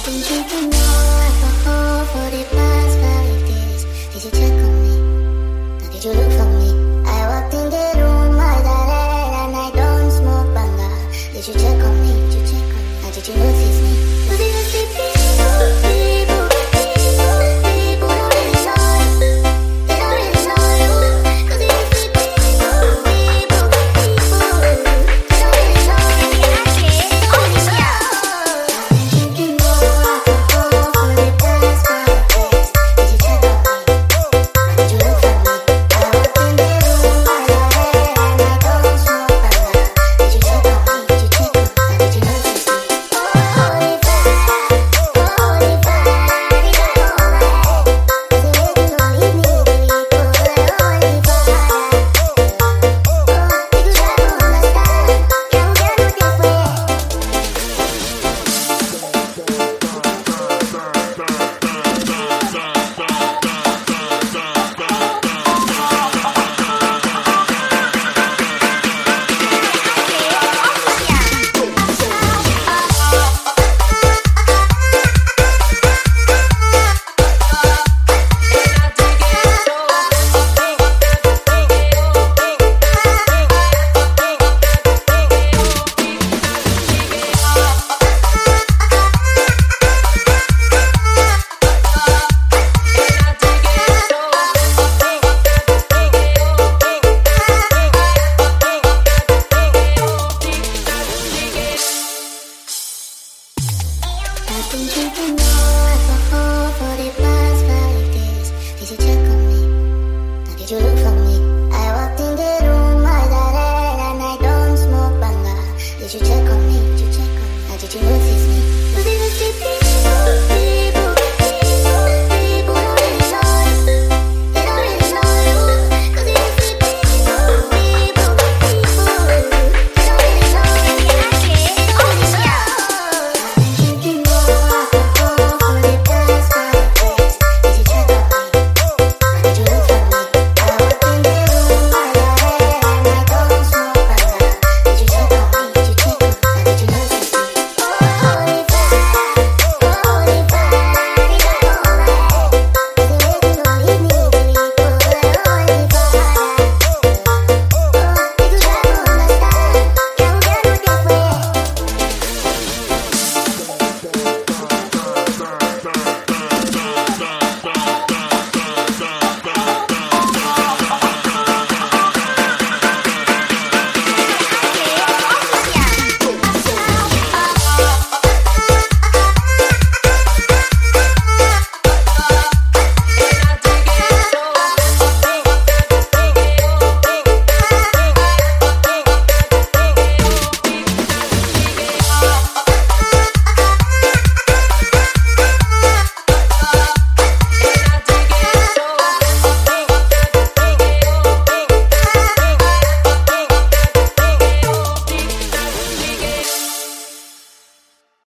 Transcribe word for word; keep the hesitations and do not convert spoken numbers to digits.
been drinking more alcohol for the past five days. Did you check on me? Now did you look for me? I walked in the room, I got red and I don't smoke banga. Did you check on me? Did you check on me? Now did you notice me? Cause you see people, people, people, people don't really know you. They don't really know you. Cause you see people, people, people, they don't really know you. Oh yeah. I've been drinking more alcohol for the past five days. Did you check on me? Now did you look for me? I walked in the room, I got red and I don't smoke banga. Did you check on me? Did you check on me? Now did you notice me? Holy fire, holy fire, we got all right. Cause you waiting on me, baby, for holy fire. Oh, we could try to understand, can we get no different? I've been drinking more alcohol for the past five days. Did you check on me? Now did you look for me? I walked in the room, I got red and I don't smoke banga. Did you check on me? Did you check on me? Now did you notice me? Cause you see